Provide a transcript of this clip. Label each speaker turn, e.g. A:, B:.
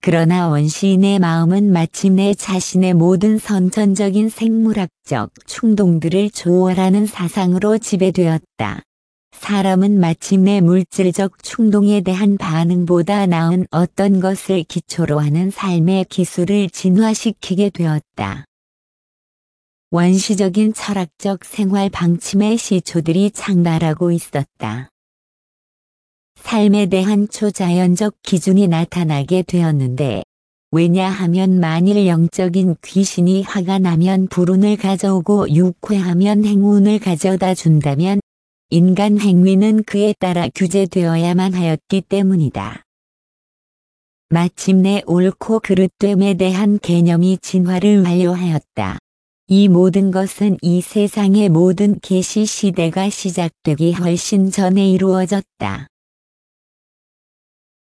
A: 그러나 원시인의 마음은 마침내 자신의 모든 선천적인 생물학적 충동들을 초월하는 사상으로 지배되었다. 사람은 마침내 물질적 충동에 대한 반응보다 나은 어떤 것을 기초로 하는 삶의 기술을 진화시키게 되었다. 원시적인 철학적 생활 방침의 시초들이 창달하고 있었다. 삶에 대한 초자연적 기준이 나타나게 되었는데, 왜냐하면 만일 영적인 귀신이 화가 나면 불운을 가져오고 유쾌하면 행운을 가져다 준다면 인간 행위는 그에 따라 규제되어야만 하였기 때문이다. 마침내 옳고 그릇됨에 대한 개념이 진화를 완료하였다. 이 모든 것은 이 세상의 모든 계시 시대가 시작되기 훨씬 전에 이루어졌다.